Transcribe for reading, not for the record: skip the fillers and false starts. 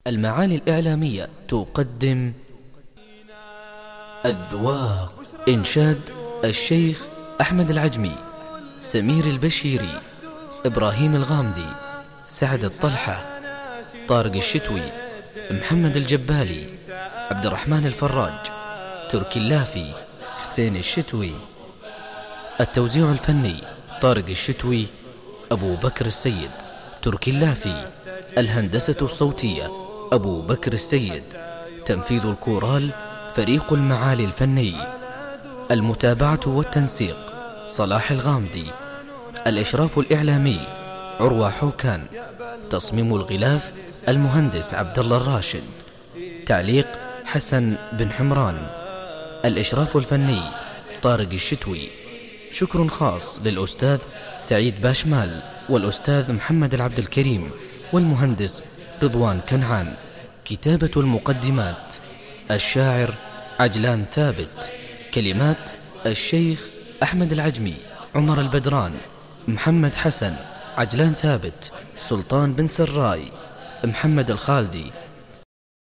المعالي الإعلامية تقدم الذواق. إنشاد الشيخ أحمد العجمي، سمير البشيري، إبراهيم الغامدي، سعد الطلحة، طارق الشتوي، محمد الجبالي، عبد الرحمن الفراج، تركي اللافي، حسين الشتوي. التوزيع الفني طارق الشتوي، أبو بكر السيد، تركي اللافي. الهندسة الصوتية أبو بكر السيد. تنفيذ الكورال فريق المعالي الفني. المتابعة والتنسيق صلاح الغامدي. الإشراف الإعلامي عروة حوكان. تصميم الغلاف المهندس عبد الله الراشد. تعليق حسن بن حمران. الإشراف الفني طارق الشتوي. شكر خاص للأستاذ سعيد باشمال والأستاذ محمد العبد الكريم والمهندس رضوان كنعان. كتابة المقدمات الشاعر عجلان ثابت. كلمات الشيخ أحمد العجمي، عمر البدران، محمد حسن، عجلان ثابت، سلطان بن سراي، محمد الخالدي.